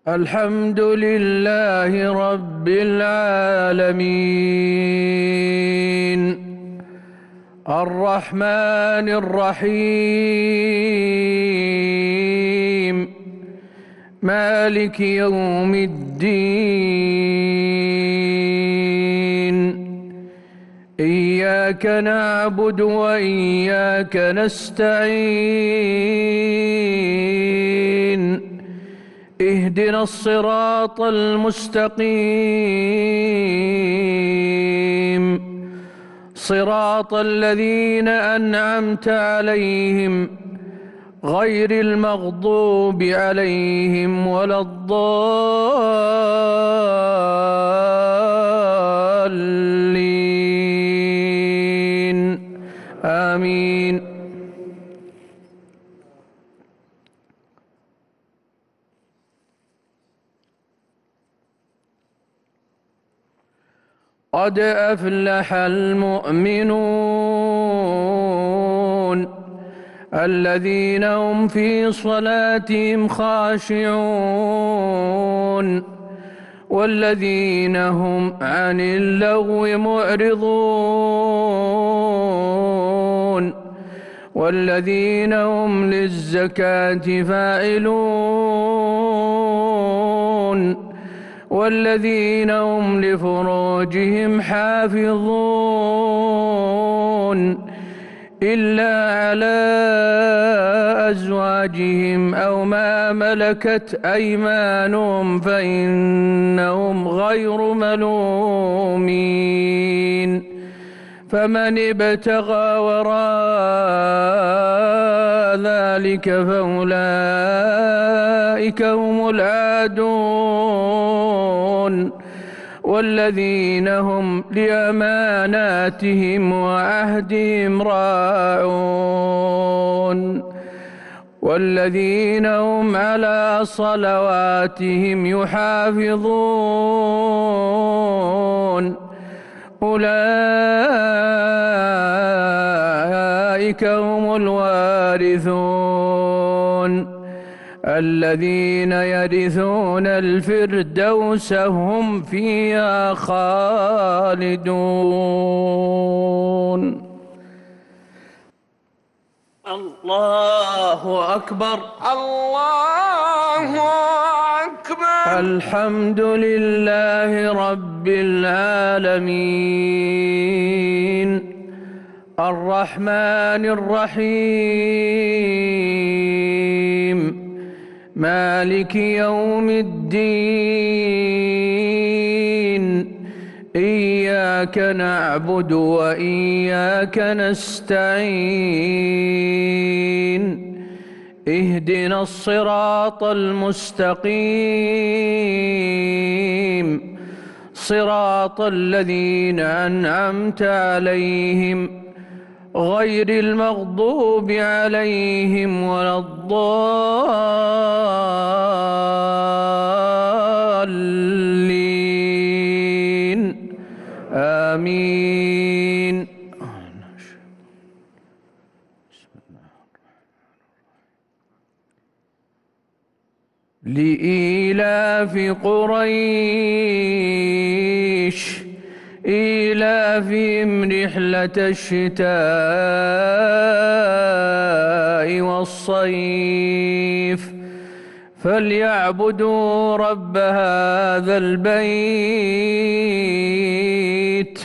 الحمد لله رب العالمين الرحمن الرحيم مالك يوم الدين إياك نعبد وإياك نستعين اهدنا الصراط المستقيم صراط الذين أنعمت عليهم غير المغضوب عليهم ولا الضالين آمين. قد أفلح المؤمنون الذين هم في صلاتهم خاشعون والذين هم عن اللغو معرضون والذين هم للزكاة فاعلون والذين هم لفروجهم حافظون إلا على أزواجهم أو ما ملكت أيمانهم فإنهم غير ملومين فمن ابتغى وراء ذلك فأولئك هم العادون والذين هم لأماناتهم وعهدهم راعون والذين هم على صلواتهم يحافظون أولئك هم الوارثون الذين يرثون الفردوس هم فيها خالدون. الله أكبر الله أكبر. الحمد لله رب العالمين الرحمن الرحيم مالك يوم الدين إياك نعبد وإياك نستعين اهدنا الصراط المستقيم صراط الذين أنعمت عليهم غير المغضوب عليهم ولا الضالين آمين. لإيلاف قريش إيلافهم رحلة الشتاء والصيف فليعبدوا رب هذا البيت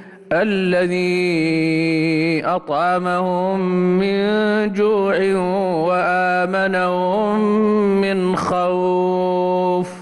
الذي أطعمهم من جوع وآمنهم من خوف.